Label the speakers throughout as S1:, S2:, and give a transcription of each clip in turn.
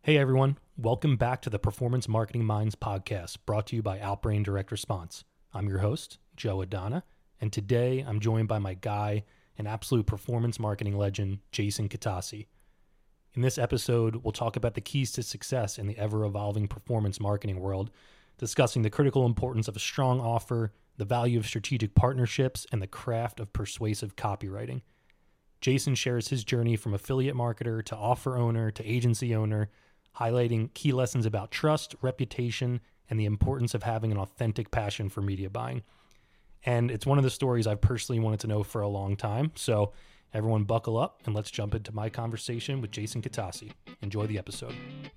S1: Hey everyone, welcome back to the Performance Marketing Minds podcast, brought to you by Outbrain Direct Response. I'm your host, Joe Adana, and today I'm joined by my guy, an absolute performance marketing legend, Jason Katasi. In this episode, we'll talk about the keys to success in the ever-evolving performance marketing world, discussing the critical importance of a strong offer, the value of strategic partnerships, and the craft of persuasive copywriting. Jason shares his journey from affiliate marketer to offer owner to agency owner, highlighting key lessons about trust, reputation, and the importance of having an authentic passion for media buying. And it's one of the stories I've personally wanted to know for a long time. So everyone buckle up and let's jump into my conversation with Jason Katasi. Enjoy the episode.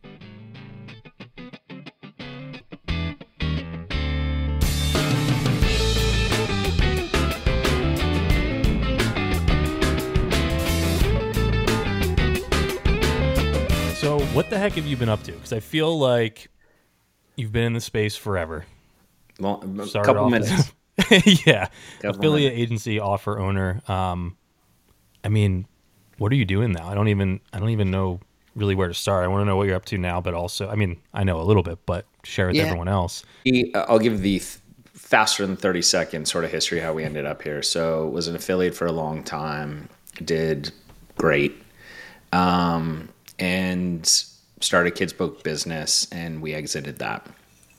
S1: So what the heck have you been up to? Because I feel like you've been in the space forever.
S2: Well, a couple minutes.
S1: Yeah. Affiliate agency, offer owner. I mean, what are you doing now? I don't even know really where to start. I want to know what you're up to now, but also, I mean, I know a little bit, but share with everyone else.
S2: I'll give the faster than 30-second sort of history how we ended up here. So was an affiliate for a long time, did great. And started Kids Book business, and we exited that.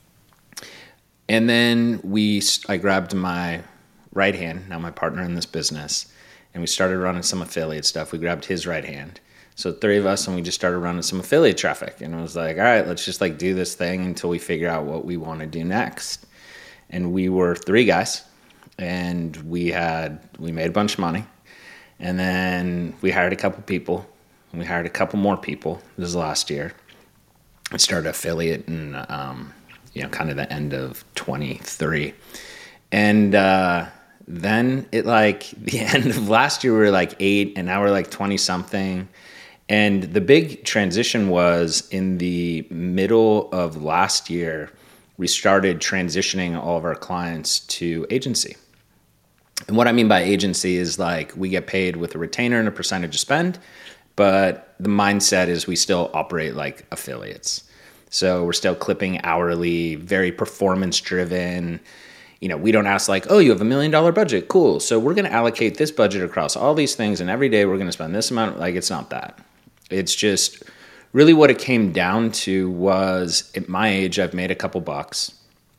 S2: And then I grabbed my right hand, now my partner in this business, and we started running some affiliate stuff. We grabbed his right hand. So three of us, and we just started running some affiliate traffic. And I was like, all right, let's just do this thing until we figure out what we want to do next. And we were three guys, and we made a bunch of money. And then we hired a couple people. We hired a couple more people. This was last year. I started affiliate in, kind of the end of 23. And then the end of last year, we were 8, and now we're 20 something. And the big transition was in the middle of last year, we started transitioning all of our clients to agency. And what I mean by agency is we get paid with a retainer and a percentage of spend. But the mindset is we still operate like affiliates. So we're still clipping hourly, very performance driven. We don't ask oh, you have $1 million budget. Cool. So we're going to allocate this budget across all these things. And every day we're going to spend this amount. It's not that. It's just really what it came down to was at my age, I've made a couple bucks.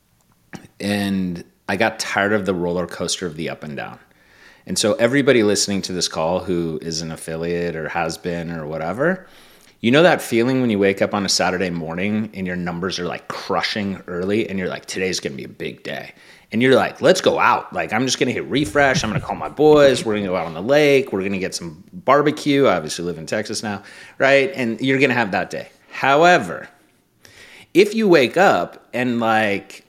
S2: And I got tired of the roller coaster of the up and down. And so everybody listening to this call who is an affiliate or has been or whatever, that feeling when you wake up on a Saturday morning and your numbers are crushing early and you're today's going to be a big day. And you're let's go out. I'm just going to hit refresh. I'm going to call my boys. We're going to go out on the lake. We're going to get some barbecue. I obviously live in Texas now, right? And you're going to have that day. However, if you wake up and at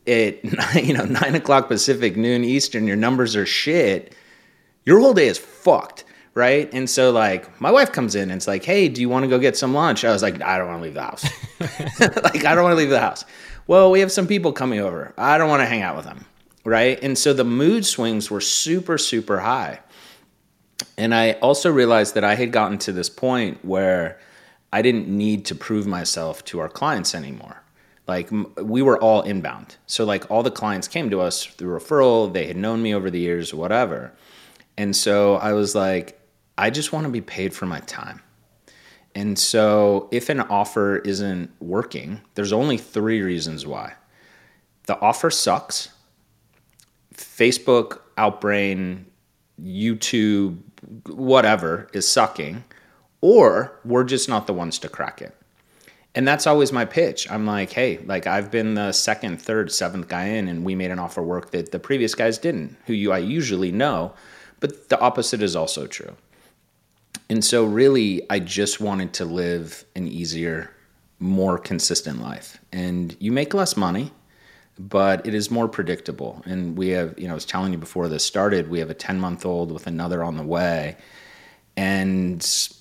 S2: 9 o'clock Pacific, noon Eastern, your numbers are shit, your whole day is fucked, right? And so my wife comes in and it's hey, do you want to go get some lunch? I was I don't want to leave the house. I don't want to leave the house. Well, we have some people coming over. I don't want to hang out with them, right? And so the mood swings were super, super high. And I also realized that I had gotten to this point where I didn't need to prove myself to our clients anymore. We were all inbound. So all the clients came to us through referral. They had known me over the years, whatever. And so I was I just want to be paid for my time. And so if an offer isn't working, there's only 3 reasons why. The offer sucks. Facebook, Outbrain, YouTube, whatever is sucking, or we're just not the ones to crack it. And that's always my pitch. I'm hey, I've been the 2nd, 3rd, 7th guy in, and we made an offer work that the previous guys didn't, I usually know. But the opposite is also true. And so really, I just wanted to live an easier, more consistent life. And you make less money, but it is more predictable. And we have, I was telling you before this started, we have a 10-month-old with another on the way. And,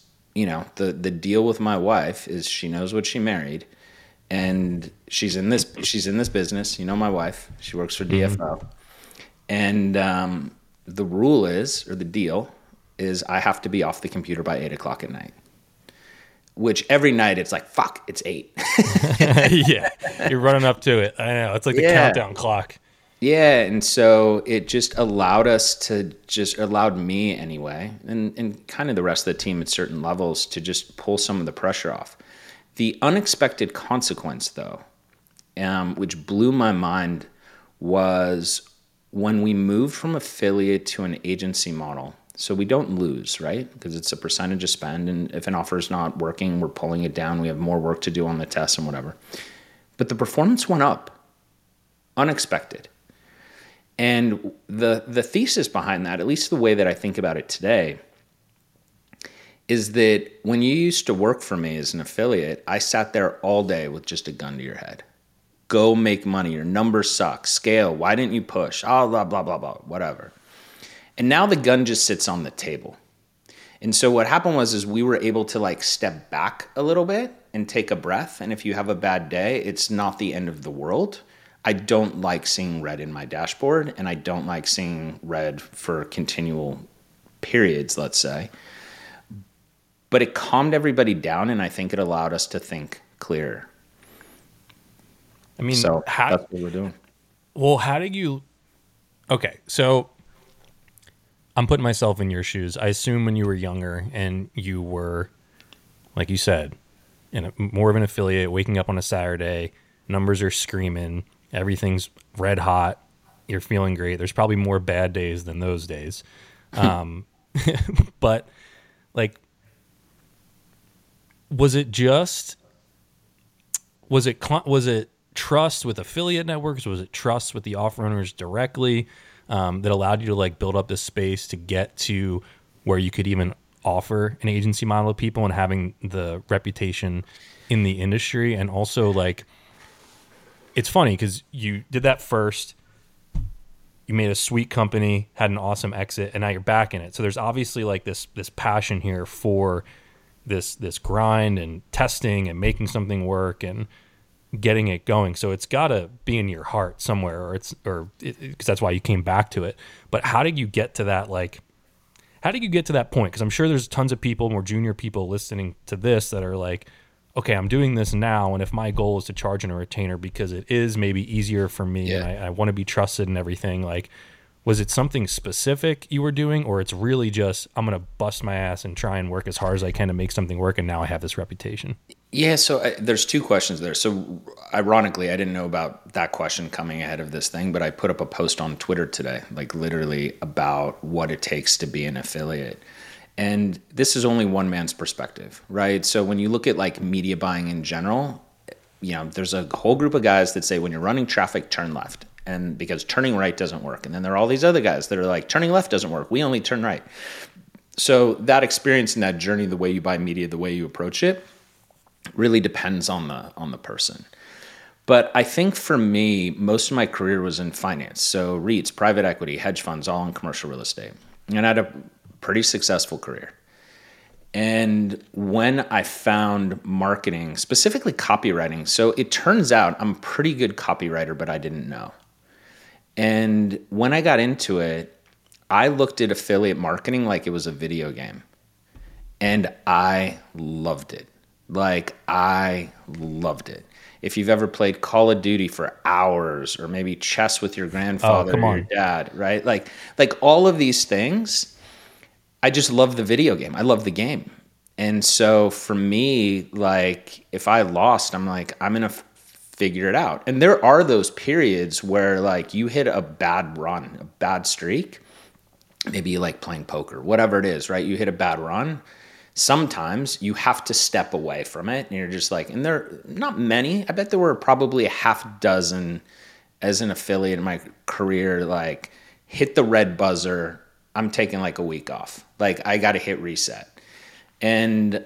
S2: the deal with my wife is she knows what she married. And she's in this business. My wife, she works for DFO. And the rule is, or the deal is, I have to be off the computer by 8 o'clock at night. which every night it's like, fuck, it's 8.
S1: Yeah, you're running up to it. I know. It's like the countdown clock.
S2: Yeah, and so it just allowed me anyway, and kind of the rest of the team at certain levels to just pull some of the pressure off. The unexpected consequence, though, which blew my mind, was when we moved from affiliate to an agency model. So we don't lose, right? Because it's a percentage of spend, and if an offer is not working, we're pulling it down. We have more work to do on the test and whatever. But the performance went up, unexpected. And the thesis behind that, at least the way that I think about it today, is that when you used to work for me as an affiliate, I sat there all day with just a gun to your head. Go make money. Your numbers suck. Scale. Why didn't you push? Oh, blah, blah, blah, blah, whatever. And now the gun just sits on the table. And so what happened is we were able to like step back a little bit and take a breath. And if you have a bad day, it's not the end of the world. I don't like seeing red in my dashboard, and I don't like seeing red for continual periods, let's say. But it calmed everybody down, and I think it allowed us to think clearer.
S1: I mean,
S2: so that's what we're doing.
S1: Well, how did you... Okay, so I'm putting myself in your shoes. I assume when you were younger and you were, like you said, more of an affiliate, waking up on a Saturday, numbers are screaming, everything's red hot, you're feeling great. There's probably more bad days than those days. But like, was it trust with affiliate networks? Was it trust with the offer owners directly that allowed you to like build up this space to get to where you could even offer an agency model to people and having the reputation in the industry? And also, like, it's funny because you did that first, you made a sweet company, had an awesome exit, and now you're back in it. So there's obviously like this passion here for this grind and testing and making something work and getting it going. So it's got to be in your heart somewhere, because that's why you came back to it. But how did you get to that? Like, how did you get to that point? Because I'm sure there's tons of people, more junior people listening to this that are like, okay, I'm doing this now, and if my goal is to charge in a retainer because it is maybe easier for me, and I want to be trusted and everything, like, was it something specific you were doing, or it's really just, I'm going to bust my ass and try and work as hard as I can to make something work, and now I have this reputation?
S2: Yeah, so there's two questions there. So ironically, I didn't know about that question coming ahead of this thing, but I put up a post on Twitter today, like literally about what it takes to be an affiliate. And this is only one man's perspective, right? So when you look at like media buying in general, you know, there's a whole group of guys that say when you're running traffic, turn left, and because turning right doesn't work. And then there are all these other guys that are like, turning left doesn't work, we only turn right. So that experience and that journey, the way you buy media, the way you approach it, really depends on the person. But I think for me, most of my career was in finance. So REITs, private equity, hedge funds, all in commercial real estate. And I had a pretty successful career. And when I found marketing, specifically copywriting, so it turns out I'm a pretty good copywriter, but I didn't know. And when I got into it, I looked at affiliate marketing like it was a video game. And I loved it. Like, I loved it. If you've ever played Call of Duty for hours, or maybe chess with your grandfather or your dad, right? Like all of these things, I just love the video game. I love the game. And so for me, like, if I lost, I'm like, I'm going to figure it out. And there are those periods where like you hit a bad run, a bad streak. Maybe you like playing poker, whatever it is, right? You hit a bad run. Sometimes you have to step away from it, and you're just like, and there are not many. I bet there were probably a half dozen as an affiliate in my career, like hit the red buzzer. I'm taking like a week off. Like, I got to hit reset. And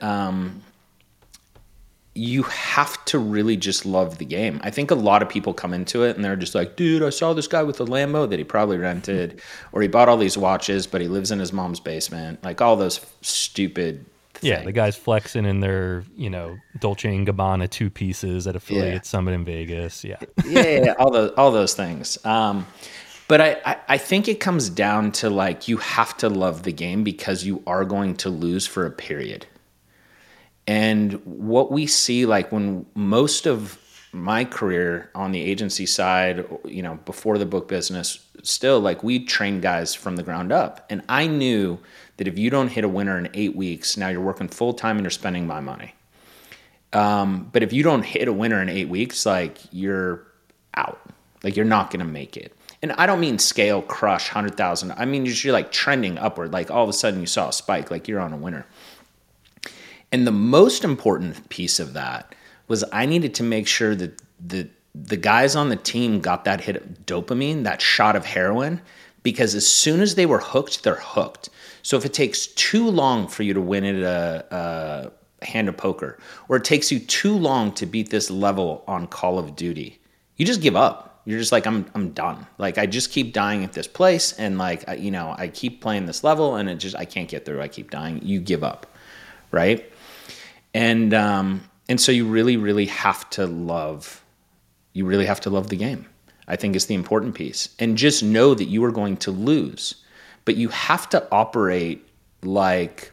S2: you have to really just love the game. I think a lot of people come into it and they're just like, dude, I saw this guy with a Lambo that he probably rented, or he bought all these watches, but he lives in his mom's basement. Like all those stupid things.
S1: Yeah, the guy's flexing in their, Dolce & Gabbana 2 pieces at Affiliate Summit in Vegas. Yeah.
S2: Yeah, all those things. But I think it comes down to like, you have to love the game because you are going to lose for a period. And what we see, like when most of my career on the agency side, before the book business, still like we train guys from the ground up. And I knew that if you don't hit a winner in 8 weeks, now you're working full time and you're spending my money. But if you don't hit a winner in 8 weeks, like you're out, like you're not going to make it. And I don't mean scale crush 100,000. I mean, you're like trending upward. Like all of a sudden you saw a spike, like you're on a winner. And the most important piece of that was I needed to make sure that the guys on the team got that hit of dopamine, that shot of heroin, because as soon as they were hooked, they're hooked. So if it takes too long for you to win at a hand of poker, or it takes you too long to beat this level on Call of Duty, you just give up. You're just like, I'm done. Like I just keep dying at this place, and like I keep playing this level, and I can't get through. I keep dying. You give up, right? And so you really, really have to love. You really have to love the game, I think, is the important piece. And just know that you are going to lose, but you have to operate like,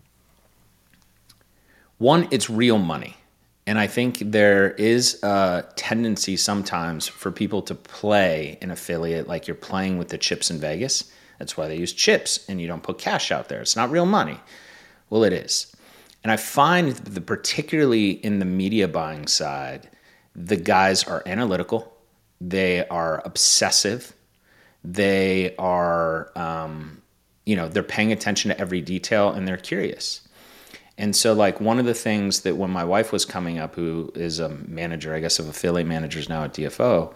S2: one, it's real money. And I think there is a tendency sometimes for people to play an affiliate like you're playing with the chips in Vegas. That's why they use chips, and you don't put cash out there. It's not real money. Well, it is. And I find that particularly in the media buying side, the guys are analytical. They are obsessive. They are, they're paying attention to every detail, and they're curious. And so like one of the things that when my wife was coming up, who is a manager, I guess, of affiliate managers now at DFO,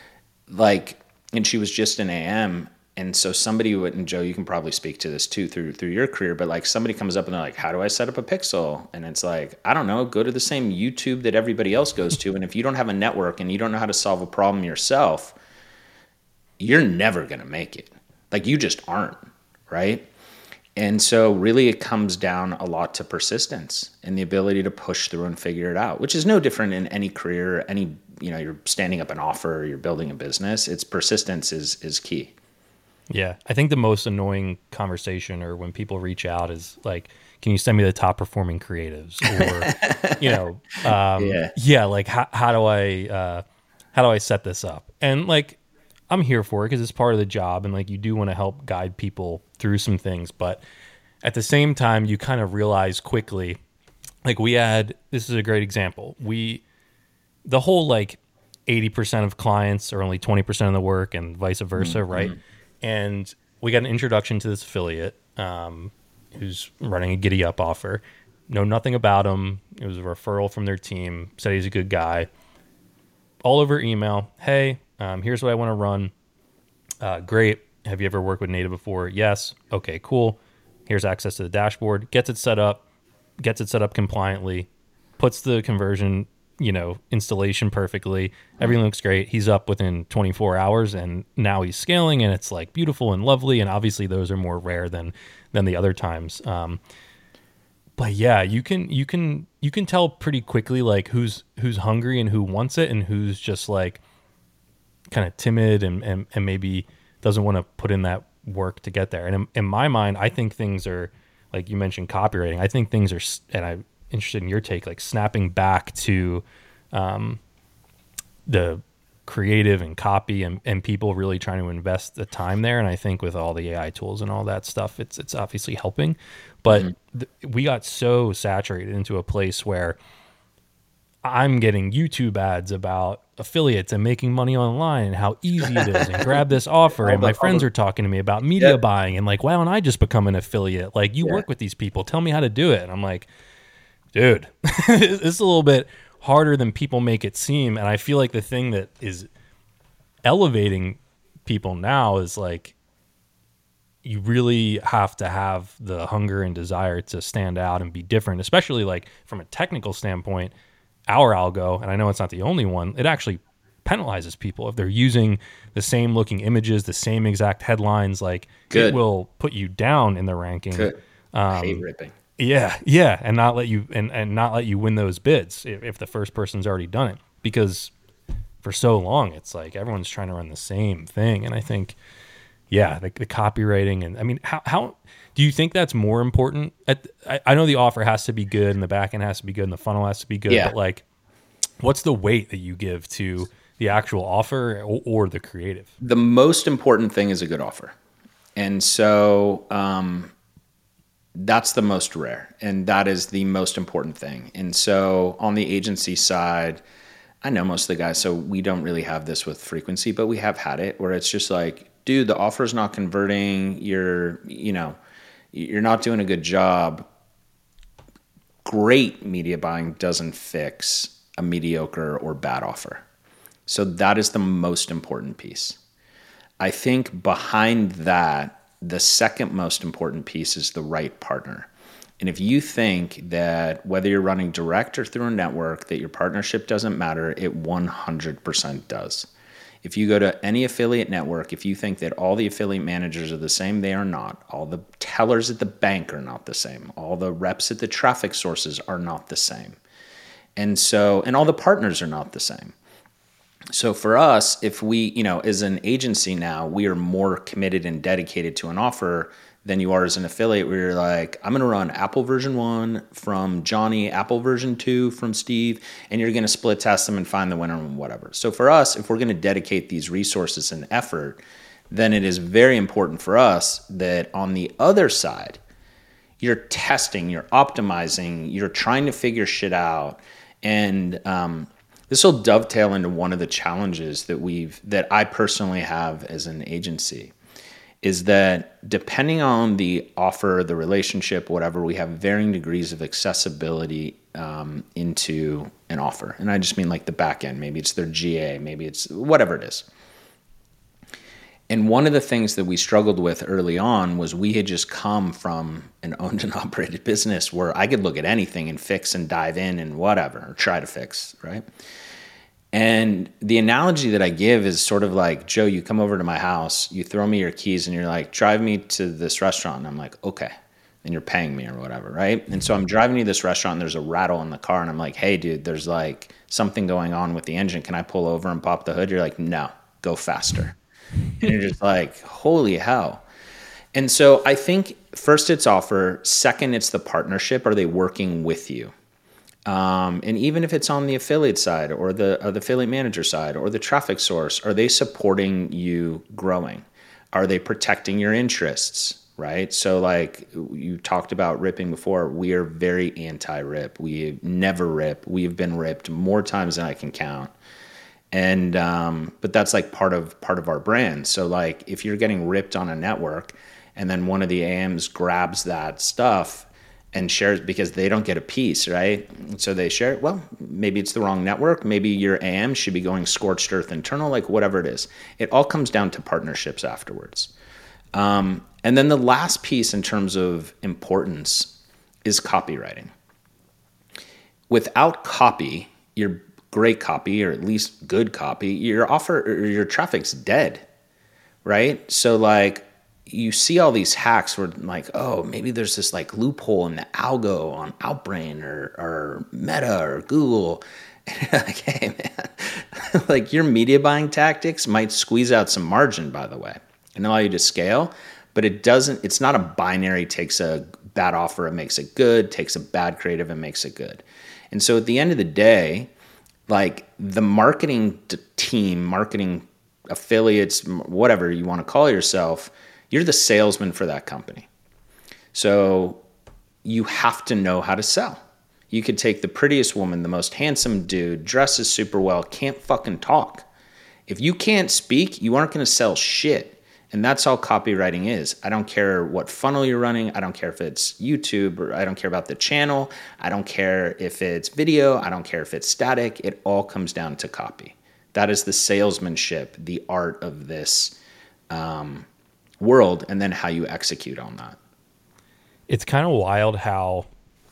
S2: and she was just an AM. And so somebody would, and Joe, you can probably speak to this too through your career, but like somebody comes up and they're like, how do I set up a pixel? And it's like, I don't know, go to the same YouTube that everybody else goes to. And if you don't have a network and you don't know how to solve a problem yourself, you're never going to make it. Like you just aren't, right? And so really it comes down a lot to persistence and the ability to push through and figure it out, which is no different in any career, you're standing up an offer, you're building a business. It's persistence is key.
S1: Yeah. I think the most annoying conversation or when people reach out is like, can you send me the top performing creatives? Or, like how do I set this up? And like, I'm here for it because it's part of the job. And like, you do want to help guide people through some things, but at the same time, you kind of realize quickly, like this is a great example. The whole like 80% of clients are only 20% of the work and vice versa. Mm-hmm. Right. And we got an introduction to this affiliate who's running a Giddy Up offer. Know nothing about him. It was a referral from their team. Said he's a good guy. All over email. Hey, here's what I want to run. Great. Have you ever worked with Native before? Yes. Okay, cool. Here's access to the dashboard. Gets it set up compliantly. Puts the conversion installation perfectly. Everything looks great. He's up within 24 hours and now he's scaling and it's like beautiful and lovely. And obviously those are more rare than the other times. But yeah, you can tell pretty quickly like who's hungry and who wants it and who's just like kind of timid and maybe doesn't want to put in that work to get there. And in my mind, I think things are, like you mentioned copywriting, I think things are, and I'm interested in your take, like snapping back to the creative and copy and people really trying to invest the time there. And I think with all the AI tools and all that stuff, it's obviously helping. But we got so saturated into a place where I'm getting YouTube ads about affiliates and making money online and how easy it is and grab this offer. And my friends are talking to me about media buying and like, why don't I just become an affiliate? Like you work with these people, tell me how to do it. And I'm like, dude, it's a little bit harder than people make it seem. And I feel like the thing that is elevating people now is like, you really have to have the hunger and desire to stand out and be different, especially like from a technical standpoint. Our algo, and I know it's not the only one, it actually penalizes people if they're using the same looking images, the same exact headlines. Like it will put you down in the ranking.
S2: Hate ripping.
S1: Yeah, and not let you and not let you win those bids if the first person's already done it. Because for so long, it's like everyone's trying to run the same thing, and I think, the copywriting and I mean, how Do you think that's more important? I know the offer has to be good and the back end has to be good and the funnel has to be good, but like, what's the weight that you give to the actual offer or the creative?
S2: The most important thing is a good offer. And so that's the most rare, and that is the most important thing. And so on the agency side, I know most of the guys, so we don't really have this with frequency, but we have had it where it's just like, dude, the offer's not converting. You're not doing a good job. Great media buying doesn't fix a mediocre or bad offer. So that is the most important piece. I think behind that, the second most important piece is the right partner. And if you think that whether you're running direct or through a network, that your partnership doesn't matter, it 100% does. If you go to any affiliate network, if you think that all the affiliate managers are the same, they are not. All the tellers at the bank are not the same. All the reps at the traffic sources are not the same. And all the partners are not the same. So for us, if we, as an agency now, we are more committed and dedicated to an offer than you are as an affiliate, where you're like, I'm going to run Apple version 1 from Johnny, Apple version 2 from Steve, and you're going to split test them and find the winner and whatever. So for us, if we're going to dedicate these resources and effort, then it is very important for us that on the other side, you're testing, you're optimizing, you're trying to figure shit out. And this will dovetail into one of the challenges that I personally have as an agency, is that depending on the offer, the relationship, whatever, we have varying degrees of accessibility into an offer. And I just mean like the back end. Maybe it's their GA, maybe it's whatever it is. And one of the things that we struggled with early on was we had just come from an owned and operated business where I could look at anything and fix and dive in and whatever, or try to fix, right? And the analogy that I give is sort of like, Joe, you come over to my house, you throw me your keys and you're like, drive me to this restaurant. And I'm like, okay. And you're paying me or whatever, right? And so I'm driving to this restaurant and there's a rattle in the car and I'm like, hey, dude, there's like something going on with the engine. Can I pull over and pop the hood? You're like, no, go faster. And you're just like, holy hell. And so I think first it's offer. Second, it's the partnership. Are they working with you? And even if it's on the affiliate side or the affiliate manager side or the traffic source, are they supporting you growing? Are they protecting your interests? Right? So like you talked about ripping before, we are very anti-rip. We never rip. We've been ripped more times than I can count. And, but that's like part of our brand. So like if you're getting ripped on a network and then one of the AMs grabs that stuff and shares because they don't get a piece, right? So they share it. Well, maybe it's the wrong network. Maybe your AM should be going scorched earth internal, like whatever it is. It all comes down to partnerships afterwards. And then the last piece in terms of importance is copywriting. Without copy, your great copy, or at least good copy, your offer or your traffic's dead, right? So like you see all these hacks where like, oh, maybe there's this like loophole in the algo on Outbrain or Meta or Google. And you're like, hey man, like your media buying tactics might squeeze out some margin, by the way, and allow you to scale, but it's not a binary, takes a bad offer, it makes it good, takes a bad creative, and makes it good. And so at the end of the day, like the marketing team, marketing affiliates, whatever you want to call yourself, you're the salesman for that company. So you have to know how to sell. You could take the prettiest woman, the most handsome dude, dresses super well, can't fucking talk. If you can't speak, you aren't going to sell shit. And that's all copywriting is. I don't care what funnel you're running. I don't care if it's YouTube, or I don't care about the channel. I don't care if it's video. I don't care if it's static. It all comes down to copy. That is the salesmanship, the art of this world, and then how you execute on that.
S1: It's kind of wild how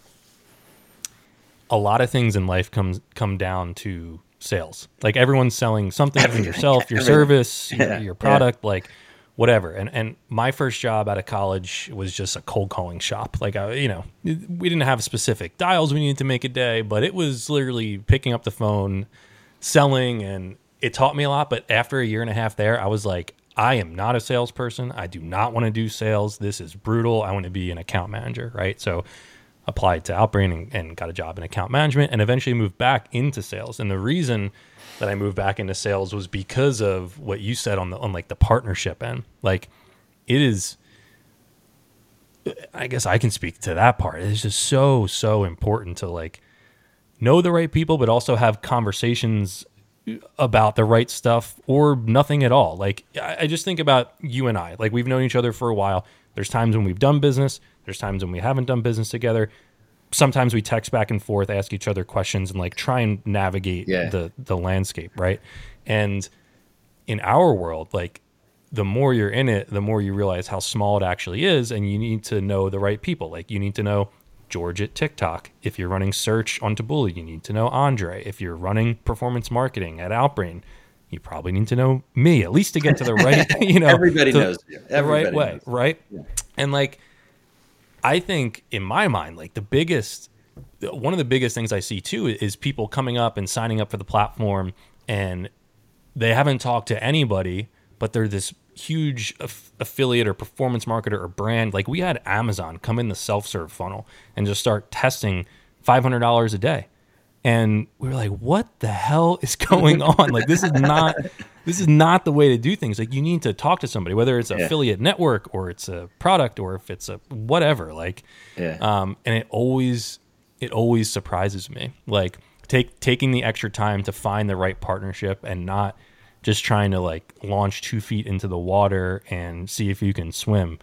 S1: a lot of things in life come down to sales. Like everyone's selling something, yourself, your service, your product, like whatever. And my first job out of college was just a cold calling shop. Like, we didn't have specific dials we needed to make a day, but it was literally picking up the phone, selling, and it taught me a lot. But after a year and a half there, I was like, I am not a salesperson. I do not want to do sales. This is brutal. I want to be an account manager, right? So applied to Outbrain and got a job in account management and eventually moved back into sales. And the reason that I moved back into sales was because of what you said on like the partnership end. Like it is, I guess I can speak to that part. It's just so important to like know the right people, but also have conversations about the right stuff or nothing at all. Like I just think about you and I, like we've known each other for a while. There's times when we've done business. There's times when we haven't done business together. Sometimes we text back and forth, ask each other questions and like try and navigate the landscape. Right. And in our world, like the more you're in it, the more you realize how small it actually is. And you need to know the right people. Like you need to know George at TikTok. If you're running search on Taboola, you need to know Andre. If you're running performance marketing at Outbrain, you probably need to know me, at least to get to the right,
S2: everybody knows you.
S1: The right way, right? Yeah. And like, I think in my mind, like one of the biggest things I see too is people coming up and signing up for the platform and they haven't talked to anybody, but they're this huge affiliate or performance marketer or brand. Like we had Amazon come in the self-serve funnel and just start testing $500 a day. And we were like, what the hell is going on? Like, this is not the way to do things. Like you need to talk to somebody, whether it's an affiliate network or it's a product or if it's a whatever, like, and it always surprises me. Like taking the extra time to find the right partnership and not just trying to like launch 2 feet into the water and see if you can swim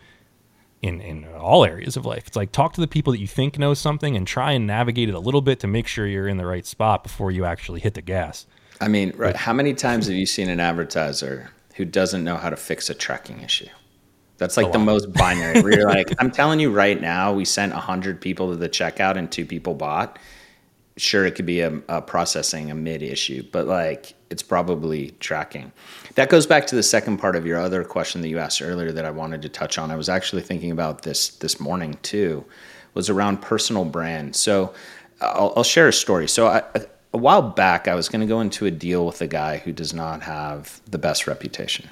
S1: in all areas of life. It's like talk to the people that you think know something and try and navigate it a little bit to make sure you're in the right spot before you actually hit the gas.
S2: I mean, right. How many times have you seen an advertiser who doesn't know how to fix a tracking issue? That's like the most binary where you're like, I'm telling you right now, we sent 100 people to the checkout and 2 people bought. Sure, it could be a processing, a mid issue, but like it's probably tracking. That goes back to the second part of your other question that you asked earlier that I wanted to touch on. I was actually thinking about this morning too, was around personal brand. So I'll share a story. So a while back, I was going to go into a deal with a guy who does not have the best reputation.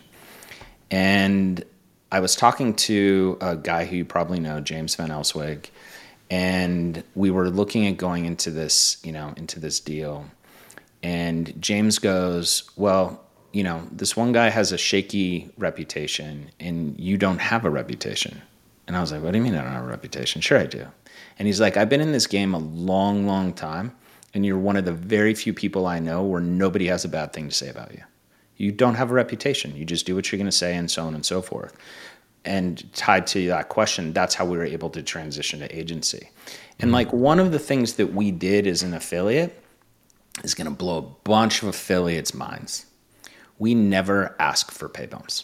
S2: And I was talking to a guy who you probably know, James Van Elsweg. And we were looking at going into this deal. And James goes, well, this one guy has a shaky reputation and you don't have a reputation. And I was like, what do you mean I don't have a reputation? Sure I do. And he's like, I've been in this game a long, long time. And you're one of the very few people I know where nobody has a bad thing to say about you. You don't have a reputation. You just do what you're going to say and so on and so forth. And tied to that question, that's how we were able to transition to agency. And like one of the things that we did as an affiliate is going to blow a bunch of affiliates' minds. We never ask for pay bumps.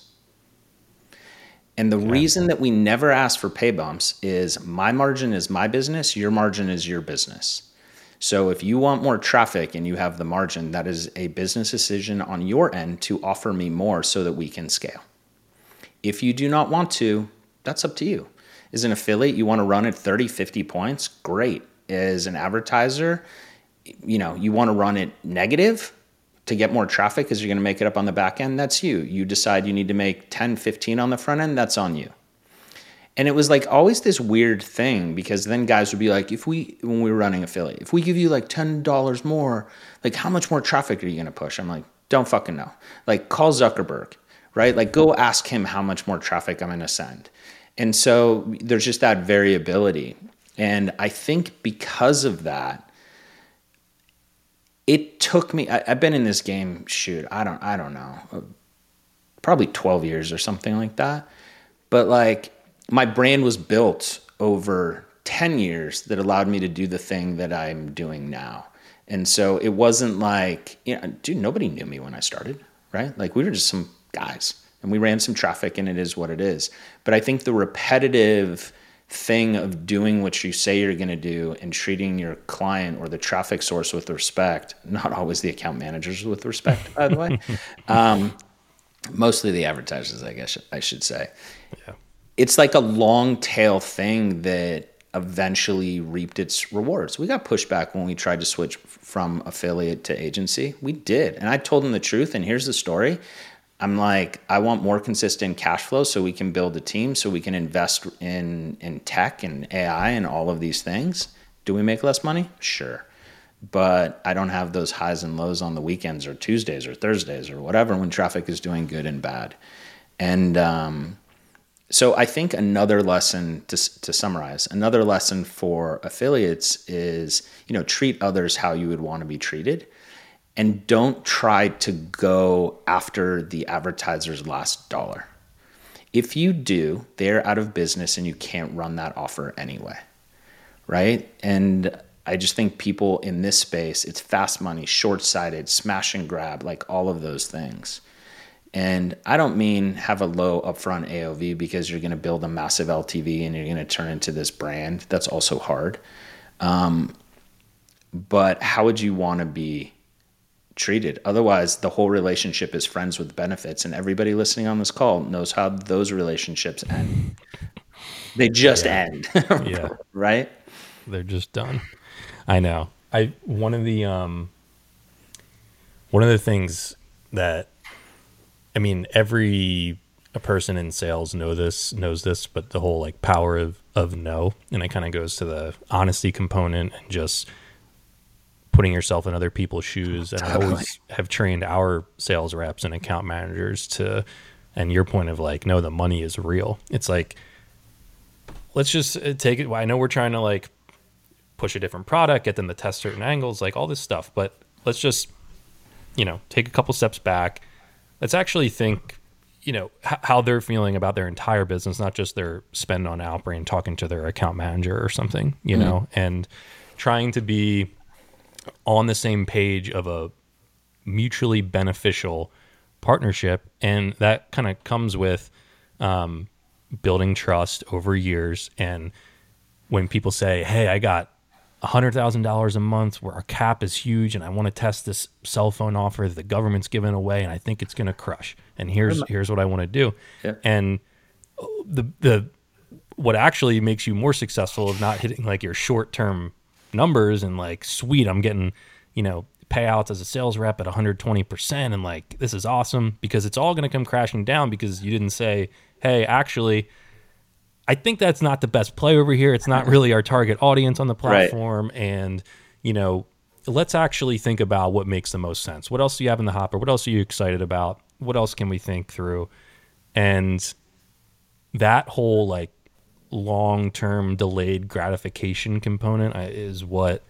S2: And the reason that we never ask for pay bumps is my margin is my business, your margin is your business. So if you want more traffic and you have the margin, that is a business decision on your end to offer me more so that we can scale. If you do not want to, that's up to you. As an affiliate, you want to run at 30, 50 points, great. As an advertiser, you want to run it negative to get more traffic because you're going to make it up on the back end, that's you. You decide you need to make 10, 15 on the front end, that's on you. And it was like always this weird thing because then guys would be like, when we were running affiliate, if we give you like $10 more, like how much more traffic are you going to push? I'm like, don't fucking know. Like call Zuckerberg. Right? Like go ask him how much more traffic I'm going to send. And so there's just that variability. And I think because of that, it took me, I've been in this game, I don't know, probably 12 years or something like that. But like my brand was built over 10 years that allowed me to do the thing that I'm doing now. And so it wasn't like, dude, nobody knew me when I started, right? Like we were just some guys and we ran some traffic and it is what it is. But I think the repetitive thing of doing what you say you're going to do and treating your client or the traffic source with respect, not always the account managers with respect, by the way, mostly the advertisers, I guess I should say. Yeah. It's like a long tail thing that eventually reaped its rewards. We got pushback when we tried to switch from affiliate to agency. We did. And I told them the truth. And here's the story. I'm like, I want more consistent cash flow so we can build a team, so we can invest in tech and AI and all of these things. Do we make less money? Sure. But I don't have those highs and lows on the weekends or Tuesdays or Thursdays or whatever when traffic is doing good and bad. And so I think another lesson, to summarize, another lesson for affiliates is, treat others how you would want to be treated. And don't try to go after the advertiser's last dollar. If you do, they're out of business and you can't run that offer anyway, right? And I just think people in this space, it's fast money, short-sighted, smash and grab, like all of those things. And I don't mean have a low upfront AOV because you're going to build a massive LTV and you're going to turn into this brand. That's also hard. But how would you want to be treated? Otherwise, the whole relationship is friends with benefits, and everybody listening on this call knows how those relationships end. They just end.
S1: Yeah.
S2: Right?
S1: They're just done. I know. One of the things that, every person in sales knows this, but the whole like power of no, and it kind of goes to the honesty component and just putting yourself in other people's shoes. And totally. I always have trained our sales reps and account managers and your point of like, no, the money is real. It's like, let's just take it. I know we're trying to like push a different product, get them to test certain angles, like all this stuff, but let's just, take a couple steps back. Let's actually think, how they're feeling about their entire business, not just their spend on Outbrain, talking to their account manager or something, and trying to be on the same page of a mutually beneficial partnership. And that kind of comes with building trust over years. And when people say, hey, I got $100,000 a month where our cap is huge and I want to test this cell phone offer that the government's giving away and I think it's going to crush. And here's what I want to do. Yeah. And the what actually makes you more successful is not hitting like your short-term numbers and like, sweet, I'm getting, payouts as a sales rep at 120%. And like, this is awesome, because it's all going to come crashing down because you didn't say, hey, actually, I think that's not the best play over here. It's not really our target audience on the platform. Right. And, let's actually think about what makes the most sense. What else do you have in the hopper? What else are you excited about? What else can we think through? And that whole like long-term delayed gratification component is what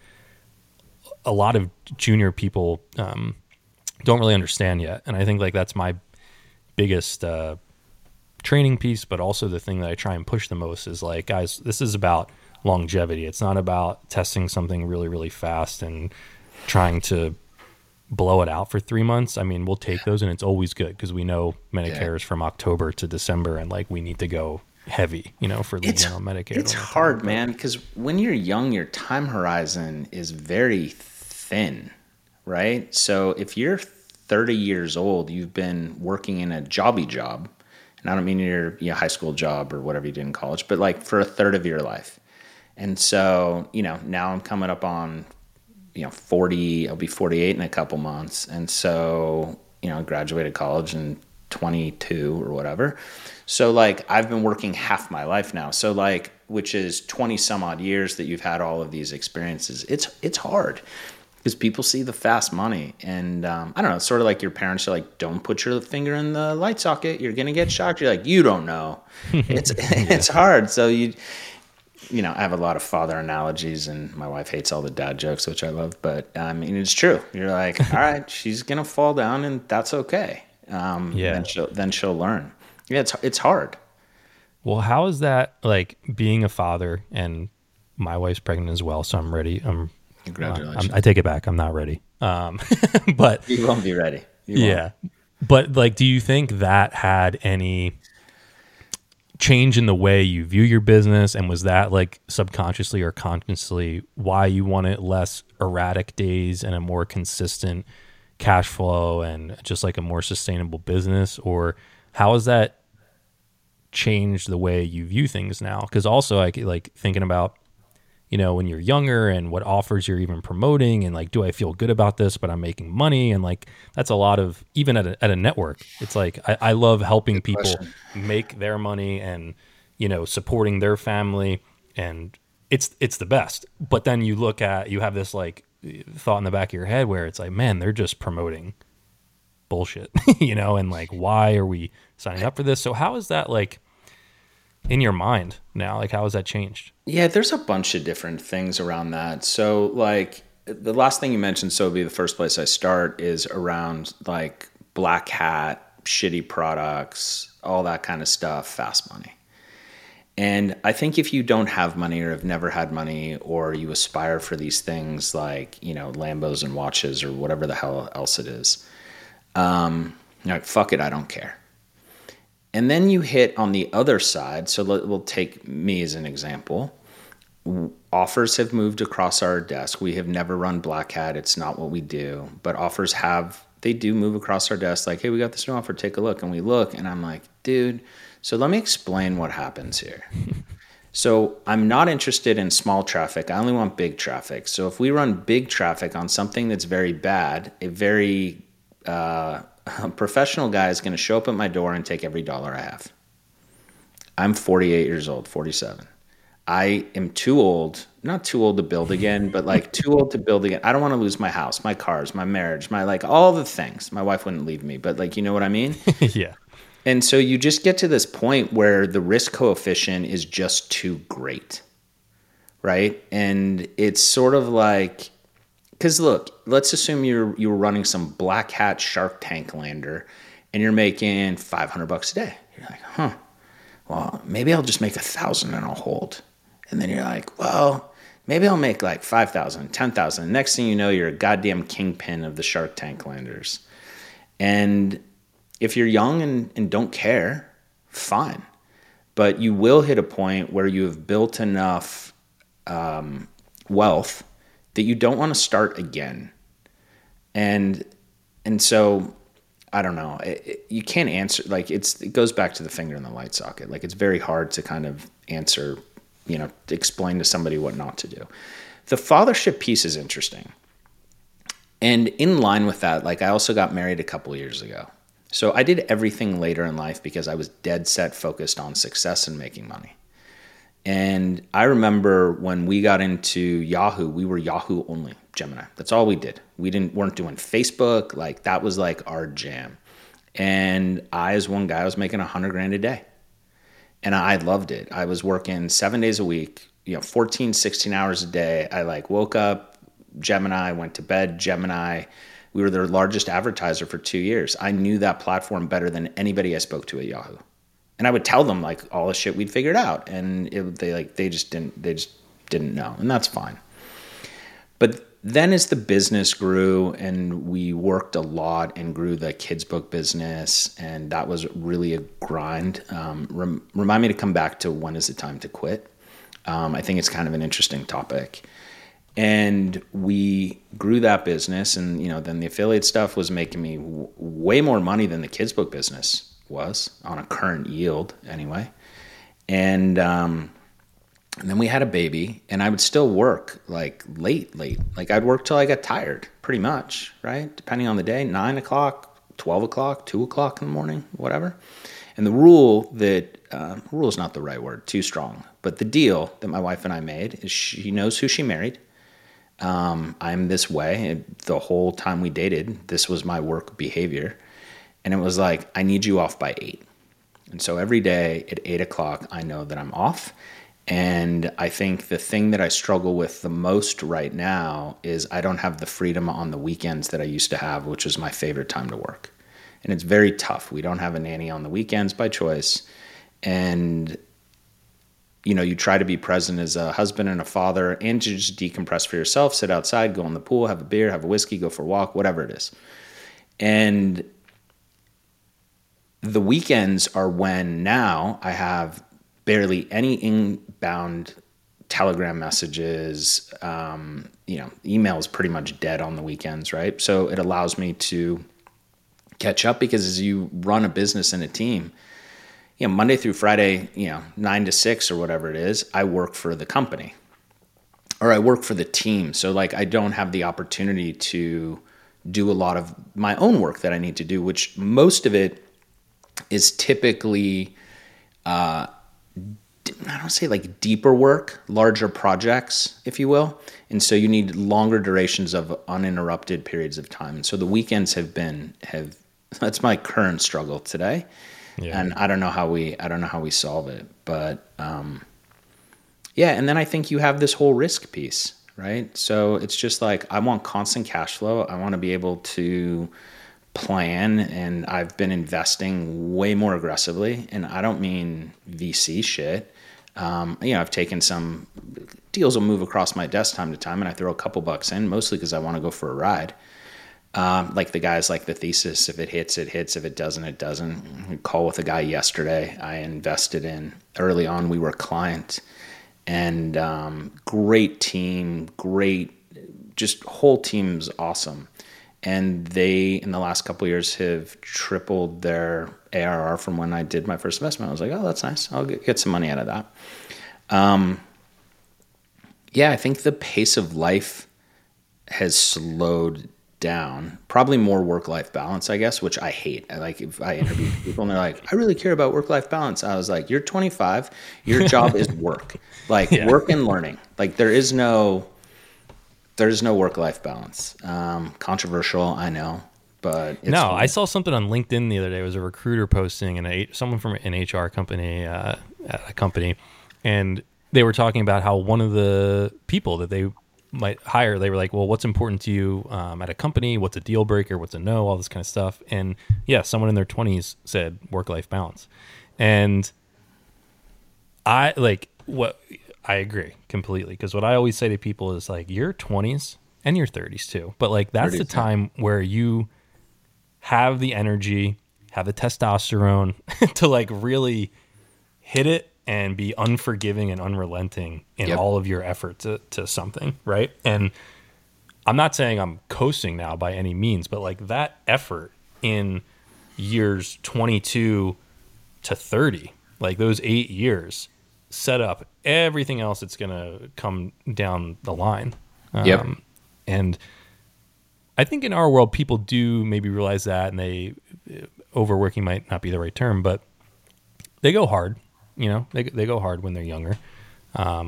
S1: a lot of junior people don't really understand yet. And I think like that's my biggest training piece, but also the thing that I try and push the most is like, guys, this is about longevity. It's not about testing something really, really fast and trying to blow it out for 3 months. We'll take those, and it's always good because we know Medicare is from October to December, and like we need to go heavy, for leading on Medicare.
S2: It's hard, man, because when you're young, your time horizon is very thin, right? So if you're 30 years old, you've been working in a jobby job, and I don't mean your high school job or whatever you did in college, but like for a third of your life. And so, now I'm coming up on, 40, I'll be 48 in a couple months. And so, I graduated college in 22 or whatever. So like I've been working half my life now. So like, which is 20 some odd years that you've had all of these experiences. It's hard because people see the fast money. And I don't know, it's sort of like your parents are like, don't put your finger in the light socket. You're going to get shocked. You're like, you don't know. It's hard. So I have a lot of father analogies, and my wife hates all the dad jokes, which I love, but it's true. You're like, all right, she's going to fall down and that's okay. Then she'll learn. Yeah, it's hard.
S1: Well, how is that like being a father? And my wife's pregnant as well, so I'm ready.
S2: Congratulations.
S1: I take it back. I'm not ready. But
S2: you won't be ready.
S1: But like, do you think that had any change in the way you view your business? And was that like subconsciously or consciously why you wanted less erratic days and a more consistent cash flow and just like a more sustainable business? Or how has that changed the way you view things now? Because also I like thinking about, when you're younger and what offers you're even promoting and like, do I feel good about this, but I'm making money? And like, that's a lot of, even at a network, it's like, I love helping
S2: Good
S1: people
S2: question.
S1: make their money and, supporting their family. And it's the best. But then you have this like thought in the back of your head where it's like, man, they're just promoting bullshit, and like, why are we signing up for this? So how is that like in your mind now? Like, how has that changed?
S2: Yeah, there's a bunch of different things around that. So, like, the last thing you mentioned, so it'd be the first place I start, is around like black hat, shitty products, all that kind of stuff, fast money. And I think if you don't have money or have never had money, or you aspire for these things like, Lambos and watches or whatever the hell else it is, you're like, fuck it, I don't care. And then you hit on the other side. So we'll take me as an example. Offers have moved across our desk. We have never run Black Hat. It's not what we do. But offers they do move across our desk. Like, hey, we got this new offer. Take a look. And we look, and I'm like, dude, so let me explain what happens here. So I'm not interested in small traffic. I only want big traffic. So if we run big traffic on something that's very bad, a very professional guy is going to show up at my door and take every dollar I have. I'm 48 years old, 47. I am too old, not too old to build again, but like too old to build again. I don't want to lose my house, my cars, my marriage, my like all the things. My wife wouldn't leave me, but like, you know what I mean?
S1: Yeah.
S2: And so you just get to this point where the risk coefficient is just too great, right? And it's sort of like, because look, let's assume you were running some black hat Shark Tank lander and you're making $500 a day. You're like, well, maybe I'll just make 1,000 and I'll hold. And then you're like, well, maybe I'll make like 5,000, 10,000. Next thing you know, you're a goddamn kingpin of the Shark Tank landers. And if you're young and don't care, fine. But you will hit a point where you have built enough wealth that you don't want to start again. And so, I don't know. You can't answer, like, it goes back to the finger in the light socket. Like, it's very hard to kind of answer, to explain to somebody what not to do. The fathership piece is interesting. And in line with that, like, I also got married a couple of years ago. So I did everything later in life because I was dead set focused on success and making money. And I remember when we got into Yahoo, we were Yahoo only, Gemini. That's all we did. We weren't doing Facebook. Like, that was like our jam. And I, as one guy, was making $100,000 a day. And I loved it. I was working 7 days a week, 14, 16 hours a day. I like woke up, Gemini, went to bed, Gemini. We were their largest advertiser for 2 years. I knew that platform better than anybody I spoke to at Yahoo. And I would tell them like all the shit we'd figured out. And they just didn't know. And that's fine. But then as the business grew and we worked a lot and grew the kids book business, and that was really a grind. Remind me to come back to when is the time to quit. I think it's kind of an interesting topic. And we grew that business, and then the affiliate stuff was making me way more money than the kids book business was on a current yield anyway. And then we had a baby, and I would still work like late. Like, I'd work till I got tired, pretty much, right? Depending on the day, 9 o'clock, 12 o'clock, 2 o'clock in the morning, whatever. And the rule is not the right word, too strong, but the deal that my wife and I made is she knows who she married. I'm this way. The whole time we dated, this was my work behavior. And it was like, I need you off by 8. And so every day at 8 o'clock, I know that I'm off. And I think the thing that I struggle with the most right now is I don't have the freedom on the weekends that I used to have, which was my favorite time to work. And it's very tough. We don't have a nanny on the weekends by choice. And you try to be present as a husband and a father, and to just decompress for yourself, sit outside, go in the pool, have a beer, have a whiskey, go for a walk, whatever it is. And the weekends are when now I have barely any inbound Telegram messages. Email is pretty much dead on the weekends, right? So it allows me to catch up, because as you run a business and a team, Monday through Friday, 9 to 6 or whatever it is, I work for the company. or I work for the team. So like I don't have the opportunity to do a lot of my own work that I need to do, which most of it is typically, I don't say like deeper work, larger projects, if you will. And so you need longer durations of uninterrupted periods of time. And so the weekends have that's my current struggle today. Yeah. And I don't know how we solve it, but, yeah. And then I think you have this whole risk piece, right? So it's just like, I want constant cash flow. I want to be able to plan, and I've been investing way more aggressively, and I don't mean VC shit. I've taken some deals will move across my desk time to time, and I throw a couple bucks in, mostly because I want to go for a ride. Like the guys like the thesis, if it hits, it hits. If it doesn't, it doesn't. Call with a guy yesterday I invested in early on. We were a client, and great team, just whole team's awesome. And they, in the last couple of years, have tripled their ARR from when I did my first investment. I was like, oh, that's nice. I'll get some money out of that. I think the pace of life has slowed down. Probably more work-life balance, I guess, which I hate. If I interview people and they're like, I really care about work-life balance. I was like, you're 25. Your job is work. Work and learning. There's no work-life balance. Controversial, I know, but it's
S1: no. Fun. I saw something on LinkedIn the other day. It was a recruiter posting, and someone from an HR company at a company, and they were talking about how one of the people that they might hire, they were like, well, what's important to you at a company? What's a deal breaker? What's a no? All this kind of stuff. And yeah, someone in their 20s said work-life balance. And I agree completely, because what I always say to people is like, your 20s and your 30s too, but that's the time where you have the energy, have the testosterone to really hit it and be unforgiving and unrelenting in all of your effort to something, right? And I'm not saying I'm coasting now by any means, but that effort in years 22 to 30, those 8 years, set up everything else that's going to come down the line. And I think in our world, people do maybe realize that, and overworking might not be the right term, but they go hard. They go hard when they're younger. But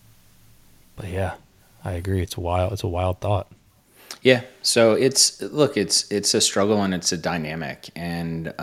S1: yeah, I agree. It's a wild thought.
S2: Yeah. So it's a struggle, and it's a dynamic, and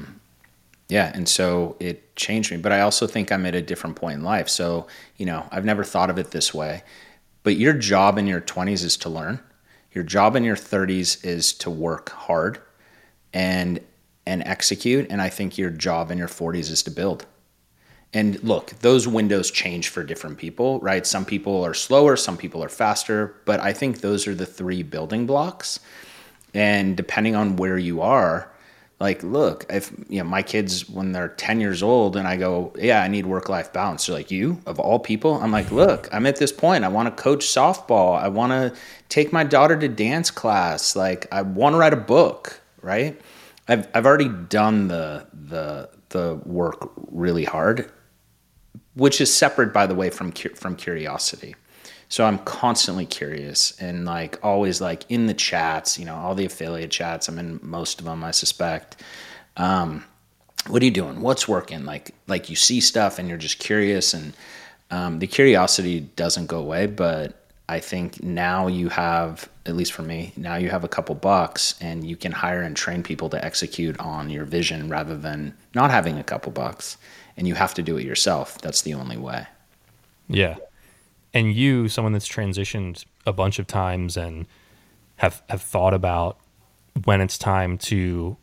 S2: and so it changed me. But I also think I'm at a different point in life. So I've never thought of it this way. But your job in your 20s is to learn. Your job in your 30s is to work hard and execute. And I think your job in your 40s is to build. And look, those windows change for different people, right? Some people are slower, some people are faster, but I think those are the three building blocks. And depending on where you are, look, if my kids, when they're 10 years old and I go, yeah, I need work-life balance. They're like, you of all people? I'm like, look, I'm at this point. I want to coach softball. I want to take my daughter to dance class. I want to write a book, right? I've already done the work really hard, which is separate, by the way, from curiosity. So I'm constantly curious, and always in the chats, all the affiliate chats. I'm in most of them, I suspect. What are you doing? What's working? You see stuff and you're just curious, and the curiosity doesn't go away. But I think now you have, at least for me, now you have a couple bucks, and you can hire and train people to execute on your vision rather than not having a couple bucks. And you have to do it yourself. That's the only way.
S1: Yeah. And you, someone that's transitioned a bunch of times and have thought about when it's time to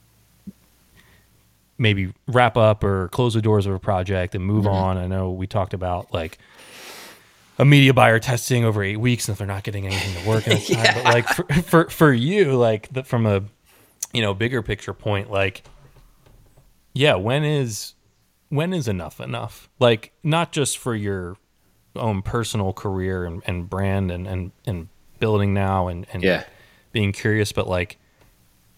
S1: maybe wrap up or close the doors of a project and move on. I know we talked about a media buyer testing over 8 weeks, and if they're not getting anything to work in that time. But for you, from a bigger picture point, when is enough? Not just for your own personal career and brand and building now and being curious, but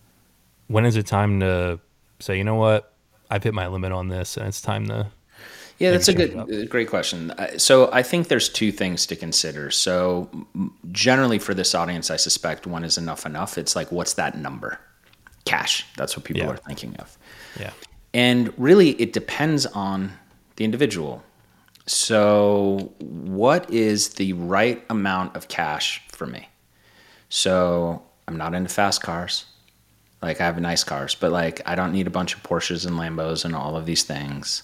S1: when is it time to say, you know what, I've hit my limit on this and it's time to
S2: Yeah,
S1: maybe
S2: that's a
S1: change it up?
S2: great question. So I think there's two things to consider. So generally for this audience, I suspect one is enough. It's like, what's that number? Cash. That's what people
S1: Yeah.
S2: are thinking of.
S1: Yeah.
S2: And really, it depends on the individual. So what is the right amount of cash for me? So I'm not into fast cars. Like, I have nice cars, but like, I don't need a bunch of Porsches and Lambos and all of these things.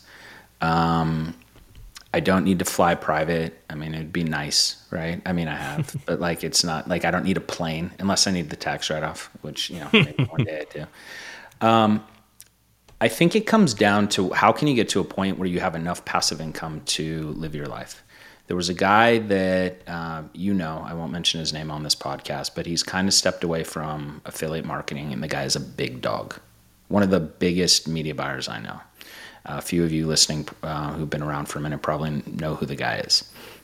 S2: I don't need to fly private. I mean, it'd be nice, right? I mean, I have, but like, it's not like I don't need a plane unless I need the tax write-off, which, maybe one day I do. I think it comes down to how can you get to a point where you have enough passive income to live your life. There was a guy that, I won't mention his name on this podcast, but he's kind of stepped away from affiliate marketing, and the guy is a big dog. One of the biggest media buyers I know. A few of you listening who've been around for a minute probably know who the guy is.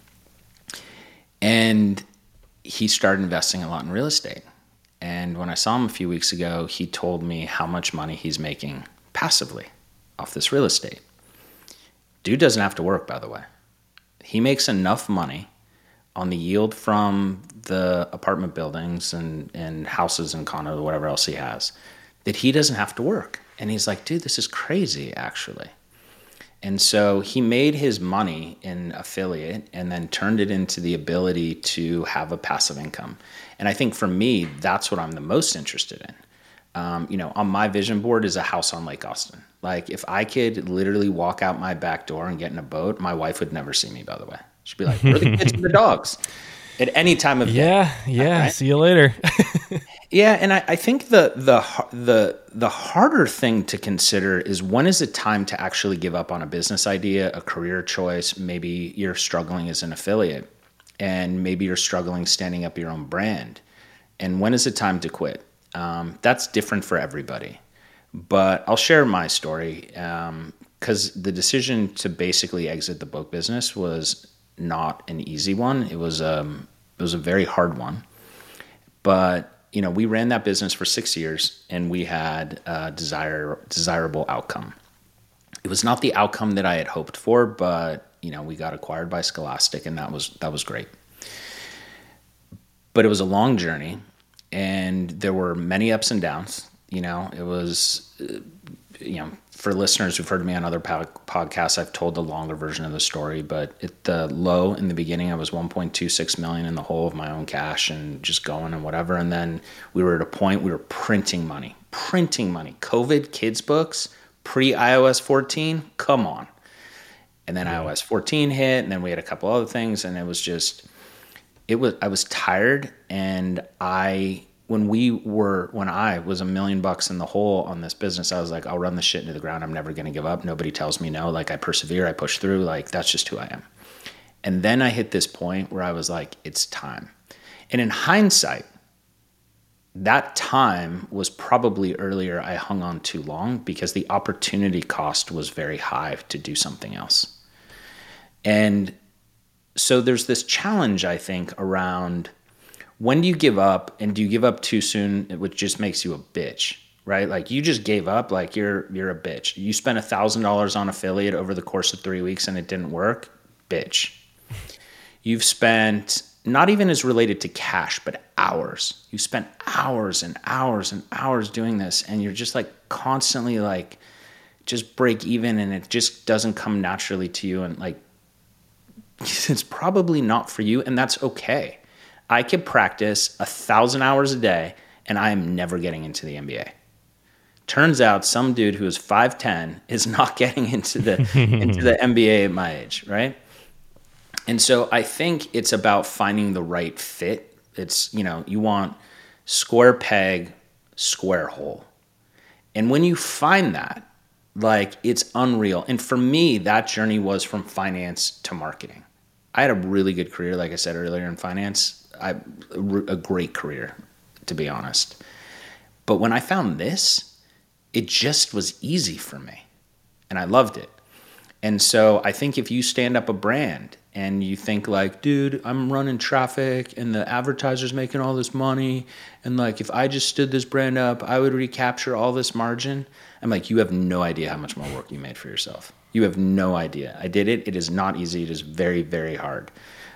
S2: And he started investing a lot in real estate. And when I saw him a few weeks ago, he told me how much money he's making passively off this real estate. Dude doesn't have to work, by the way. He makes enough money on the yield from the apartment buildings and houses and condos, whatever else he has, that he doesn't have to work. And he's like, dude, this is crazy, actually. And so he made his money in affiliate and then turned it into the ability to have a passive income. And I think for me, that's what I'm the most interested in. On my vision board is a house on Lake Austin. Like, if I could literally walk out my back door and get in a boat, my wife would never see me, by the way. She'd be like, where are the kids and the dogs? At any time of day.
S1: Yeah.
S2: Right?
S1: See you later.
S2: Yeah, and I think the harder thing to consider is, when is it time to actually give up on a business idea, a career choice? Maybe you're struggling as an affiliate, and maybe you're struggling standing up your own brand. And when is it time to quit? That's different for everybody. But I'll share my story, because the decision to basically exit the book business was not an easy one. It was a very hard one. But we ran that business for 6 years, and we had a desirable outcome. It was not the outcome that I had hoped for, but we got acquired by Scholastic, and that was great. But it was a long journey, and there were many ups and downs. It was, for listeners who've heard me on other podcasts, I've told the longer version of the story, but at the low in the beginning, I was $1.26 million in the hole of my own cash and just going and whatever. And then we were at a point we were printing money, COVID, kids books, pre-iOS 14, come on. And then iOS 14 hit, and then we had a couple other things, and I was tired, and when I was $1 million in the hole on this business, I was like, I'll run this shit into the ground. I'm never going to give up. Nobody tells me no. Like, I persevere, I push through. Like, that's just who I am. And then I hit this point where I was like, it's time. And in hindsight, that time was probably earlier. I hung on too long because the opportunity cost was very high to do something else. And so there's this challenge, I think, around, when do you give up, and do you give up too soon, which just makes you a bitch, right? Like, you just gave up, like you're a bitch. You spent $1,000 on affiliate over the course of 3 weeks and it didn't work, bitch. You've spent, not even as related to cash, but hours. You spent hours and hours and hours doing this, and you're just like constantly like just break even, and it just doesn't come naturally to you, and like, it's probably not for you, and that's okay. I could practice 1,000 hours a day, and I am never getting into the NBA. Turns out some dude who is 5'10" is not getting into the NBA at my age, right? And so I think it's about finding the right fit. It's, you want square peg, square hole. And when you find that, like, it's unreal. And for me, that journey was from finance to marketing. I had a really good career, like I said earlier, in finance. A great career, to be honest. But when I found this, it just was easy for me, and I loved it. And so I think if you stand up a brand and you think like, dude, I'm running traffic and the advertiser's making all this money, and like, if I just stood this brand up, I would recapture all this margin. I'm like, you have no idea how much more work you made for yourself. You have no idea. I did it. It is not easy. It is very, very hard.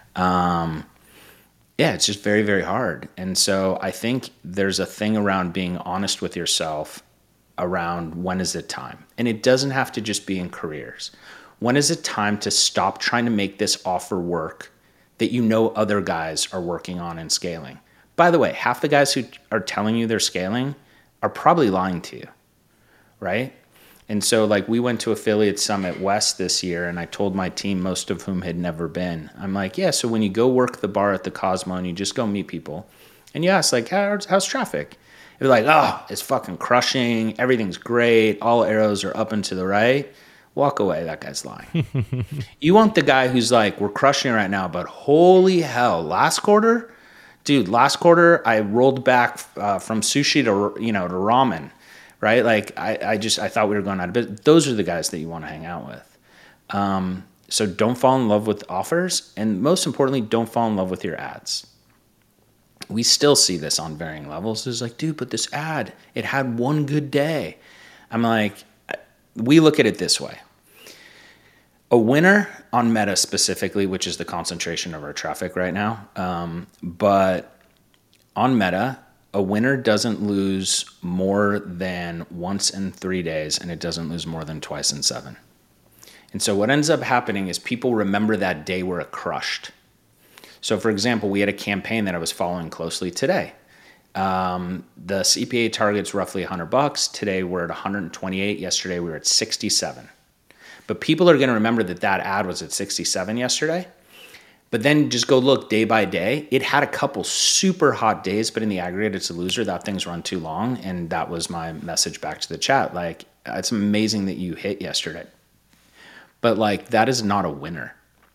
S2: Yeah, it's just very, very hard. And so I think there's a thing around being honest with yourself around when is it time? And it doesn't have to just be in careers. When is it time to stop trying to make this offer work that you know other guys are working on and scaling? By the way, half the guys who are telling you they're scaling are probably lying to you, right? And so like we went to Affiliate Summit West this year, and I told my team, most of whom had never been, I'm like, yeah, so when you go work the bar at the Cosmo and you just go meet people and you ask like, how's traffic? They're like, oh, it's fucking crushing. Everything's great. All arrows are up and to the right. Walk away. That guy's lying. You want the guy who's like, we're crushing it right now, but holy hell, last quarter, I rolled back from sushi to ramen. Right? Like I thought we were going out of business. Those are the guys that you want to hang out with. So don't fall in love with offers. And most importantly, don't fall in love with your ads. We still see this on varying levels. It's like, dude, but this ad, it had one good day. I'm like, we look at it this way. A winner on Meta specifically, which is the concentration of our traffic right now. But on Meta, a winner doesn't lose more than once in 3 days, and it doesn't lose more than twice in 7. And so what ends up happening is people remember that day where it crushed. So for example, we had a campaign that I was following closely today. The CPA target's roughly $100. Today we're at 128. Yesterday we were at 67. But people are going to remember that ad was at 67 yesterday. But then just go look day by day. It had a couple super hot days, but in the aggregate, it's a loser. That thing's run too long. And that was my message back to the chat. Like, it's amazing that you hit yesterday. But like, that is not a winner.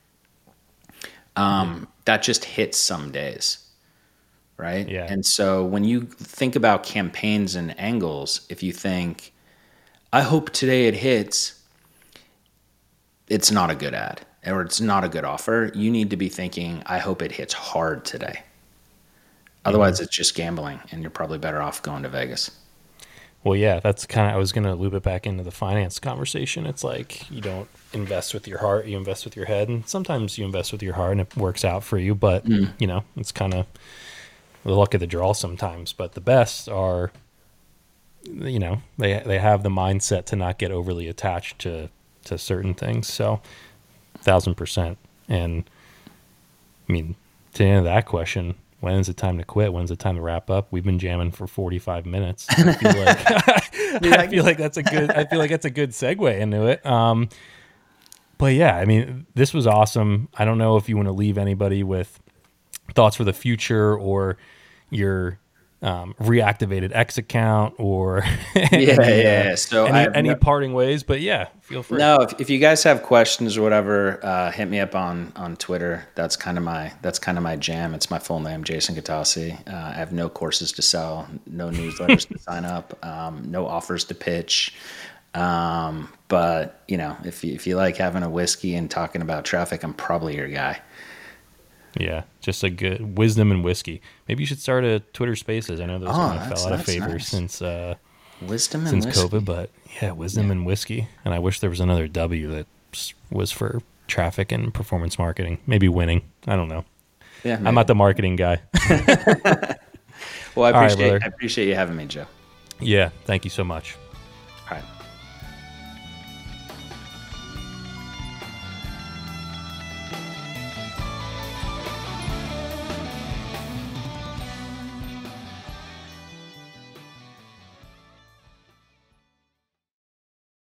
S2: That just hits some days, right?
S1: Yeah.
S2: And so when you think about campaigns and angles, if you think, I hope today it hits, it's not a good ad. Or it's not a good offer. You need to be thinking, I hope it hits hard today. Otherwise, it's just gambling, and you're probably better off going to Vegas.
S1: Well, yeah, that's kind of, I was going to loop it back into the finance conversation. It's like you don't invest with your heart, you invest with your head. And sometimes you invest with your heart and it works out for you. But, it's kind of the luck of the draw sometimes. But the best are, they have the mindset to not get overly attached to certain things. So, 1,000%. And I mean, to answer that question, when is it time to quit? When's it time to wrap up? We've been jamming for 45 minutes. I feel like that's a good segue into it. But yeah, I mean, this was awesome. I don't know if you want to leave anybody with thoughts for the future or your reactivated X account or
S2: So
S1: any parting ways, but yeah, feel free.
S2: No, if you guys have questions or whatever, hit me up on Twitter. That's kind of my jam. It's my full name, Jason Gattasi. I have no courses to sell, no newsletters to sign up, no offers to pitch. But if you like having a whiskey and talking about traffic, I'm probably your guy.
S1: Yeah, just a good wisdom and whiskey. Maybe you should start a Twitter Spaces. I know those kind of fell out of favor since
S2: wisdom and whiskey.
S1: COVID, but yeah, wisdom and whiskey. And I wish there was another W that was for traffic and performance marketing. Maybe winning. I don't know. Yeah, maybe. I'm not the marketing guy.
S2: Well, I appreciate you having me, Joe.
S1: Yeah, thank you so much.
S2: All right.